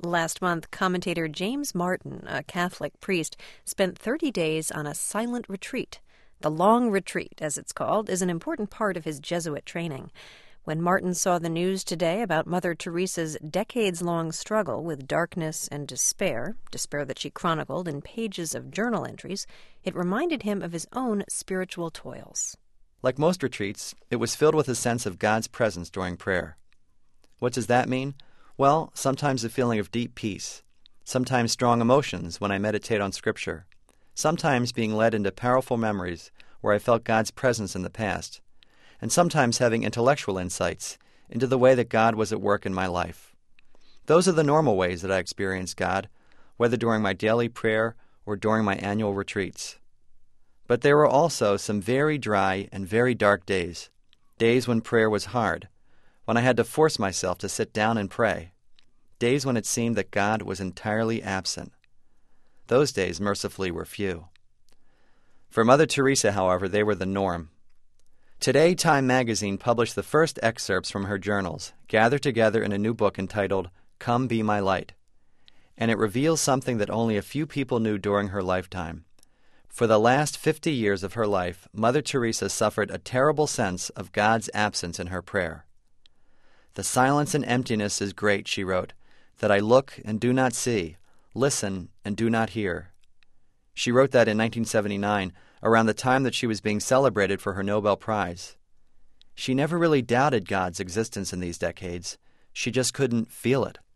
Last month, commentator James Martin, a Catholic priest, spent 30 days on a silent retreat. The Long Retreat, as it's called, is an important part of his Jesuit training. When Martin saw the news today about Mother Teresa's decades-long struggle with darkness and despair that she chronicled in pages of journal entries, it reminded him of his own spiritual toils. Like most retreats, it was filled with a sense of God's presence during prayer. What does that mean? Well, sometimes a feeling of deep peace, sometimes strong emotions when I meditate on Scripture, sometimes being led into powerful memories where I felt God's presence in the past, and sometimes having intellectual insights into the way that God was at work in my life. Those are the normal ways that I experience God, whether during my daily prayer or during my annual retreats. But there were also some very dry and very dark days when prayer was hard, when I had to force myself to sit down and pray, days when it seemed that God was entirely absent. Those days, mercifully, were few. For Mother Teresa, however, they were the norm. Today, Time magazine published the first excerpts from her journals, gathered together in a new book entitled Come Be My Light. And it reveals something that only a few people knew during her lifetime. For the last 50 years of her life, Mother Teresa suffered a terrible sense of God's absence in her prayer. "The silence and emptiness is great," she wrote, "that I look and do not see, listen and do not hear." She wrote that in 1979, around the time that she was being celebrated for her Nobel Prize. She never really doubted God's existence in these decades. She just couldn't feel it.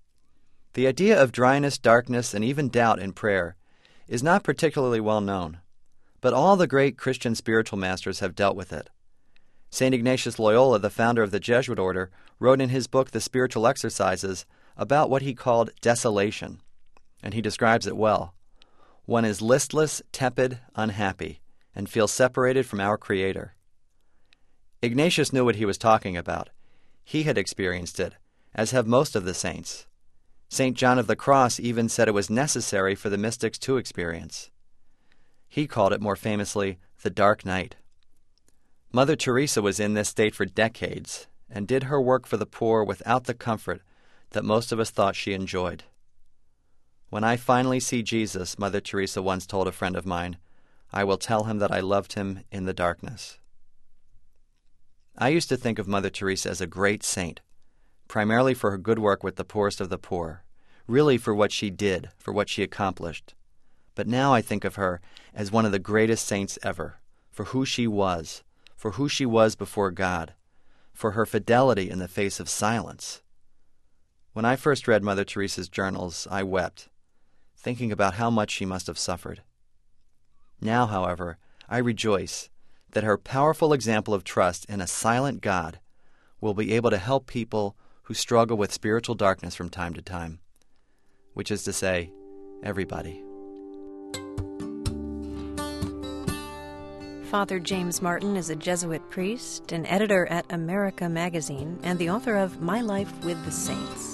The idea of dryness, darkness, and even doubt in prayer is not particularly well known, but all the great Christian spiritual masters have dealt with it. St. Ignatius Loyola, the founder of the Jesuit order, wrote in his book, The Spiritual Exercises, about what he called desolation, and he describes it well. One is listless, tepid, unhappy, and feels separated from our Creator. Ignatius knew what he was talking about. He had experienced it, as have most of the saints. St. John of the Cross even said it was necessary for the mystics to experience. He called it more famously the dark night. Mother Teresa was in this state for decades and did her work for the poor without the comfort that most of us thought she enjoyed. "When I finally see Jesus," Mother Teresa once told a friend of mine, "I will tell him that I loved him in the darkness." I used to think of Mother Teresa as a great saint, primarily for her good work with the poorest of the poor, really for what she did, for what she accomplished. But now I think of her as one of the greatest saints ever, for who she was before God, for her fidelity in the face of silence. When I first read Mother Teresa's journals, I wept, thinking about how much she must have suffered. Now, however, I rejoice that her powerful example of trust in a silent God will be able to help people who struggle with spiritual darkness from time to time, which is to say, everybody. Father James Martin is a Jesuit priest, an editor at America magazine, and the author of My Life with the Saints.